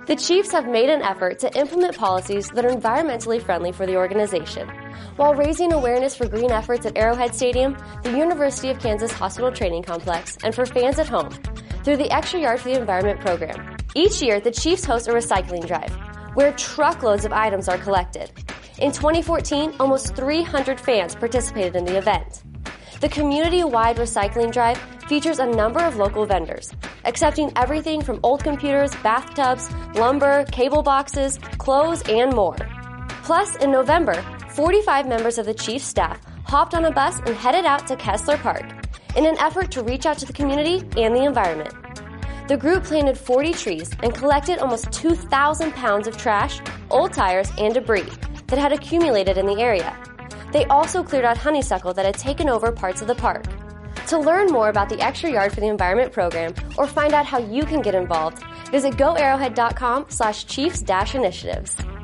The Chiefs have made an effort to implement policies that are environmentally friendly for the organization, while raising awareness for green efforts at Arrowhead Stadium, the University of Kansas Hospital Training Complex, and for fans at home through the Extra Yard for the Environment program. Each year, the Chiefs host a recycling drive, where truckloads of items are collected. In 2014, almost 300 fans participated in the event. The community-wide recycling drive features a number of local vendors, accepting everything from old computers, bathtubs, lumber, cable boxes, clothes, and more. Plus, in November, 45 members of the Chiefs staff hopped on a bus and headed out to Kessler Park in an effort to reach out to the community and the environment. The group planted 40 trees and collected almost 2,000 pounds of trash, old tires, and debris that had accumulated in the area. They also cleared out honeysuckle that had taken over parts of the park. To learn more about the Extra Yard for the Environment program or find out how you can get involved, visit goarrowhead.com/Chiefs-initiatives.